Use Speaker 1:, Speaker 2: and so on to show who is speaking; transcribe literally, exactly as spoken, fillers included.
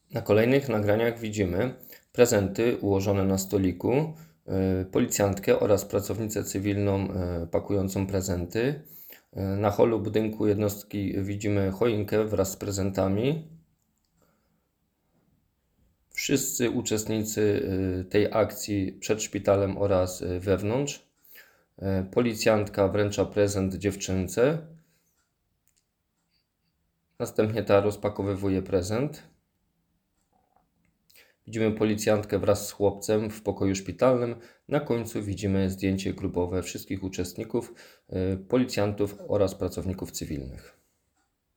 Speaker 1: Na kolejnych nagraniach widzimy prezenty ułożone na stoliku, policjantkę oraz pracownicę cywilną pakującą prezenty. Na holu budynku jednostki widzimy choinkę wraz z prezentami. Wszyscy uczestnicy tej akcji przed szpitalem oraz wewnątrz. Policjantka wręcza prezent dziewczynce. Następnie ta rozpakowywuje prezent. Widzimy policjantkę wraz z chłopcem w pokoju szpitalnym. Na końcu widzimy zdjęcie grupowe wszystkich uczestników, policjantów oraz pracowników cywilnych.